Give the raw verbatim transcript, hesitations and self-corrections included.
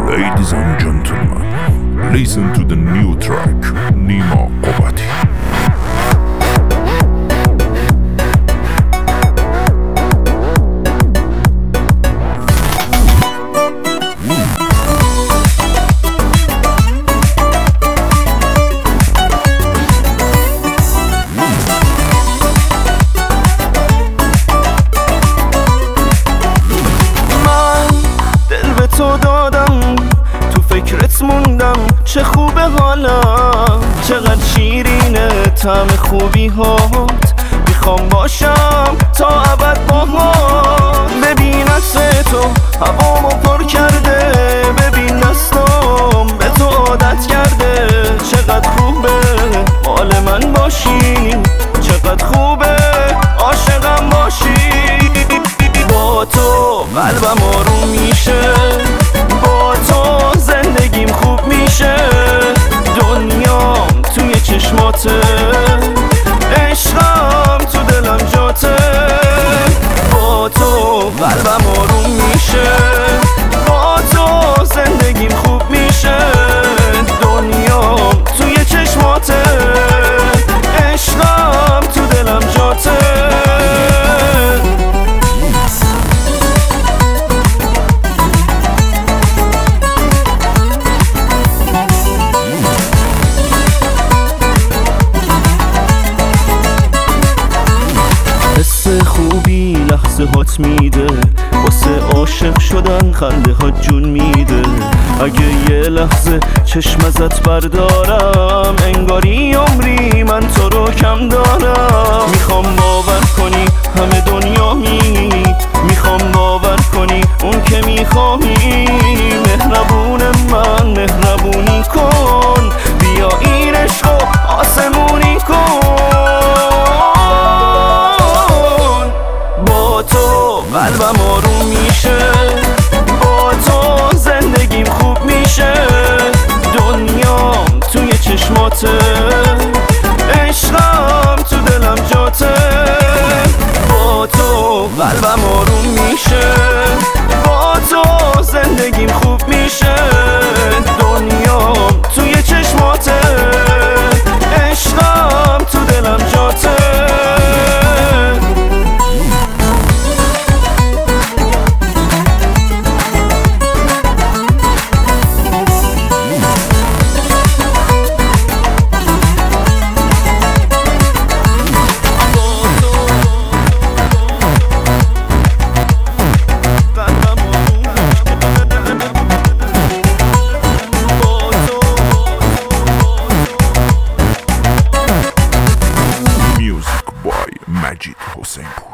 Ladies and gentlemen, listen to the new track, Nima Qobati. تو دادم تو فکرت موندم، چه خوبه حالم، چقدر شیرینه طعم خوبی هات. میخوام باشم تا ابد باهات. ببینت تو هوامو پر کرده، ببین دستام به تو عادت کرده. چقدر خوبه مال من باشی، چقدر خوبه عاشقم باشی. با تو قلبم آروم میشه، با تو زندگیم خوب میشه. دنیام توی چشماته، عشقم تو دلم جاته. با تو قلبم آروم میشه، با تو زندگیم خوب میشه. دنیام توی چشماته، عشقم تو دلم جاته. خوبی لحظه هات میده، واسه عاشق شدن خنده ها جون میده. اگه یه لحظه چشم ازت بردارم، انگاری عمری من تو رو کم دارم. میخوام باور کنی همه دنیایی، میخوام باور کنی اون که میخوایی. مهربون من مهربونی کن، بیا این عشقو آسمونی کن. قلبم آروم میشه، با تو زندگیم خوب میشه. دنیام توی چشماته، عشقم تو دلم جاته. با تو قلبم آروم میشه، با تو زندگیم خوب میشه. دنیام توی چشماته، عشقم تو دلم جاته. Majid Hossein.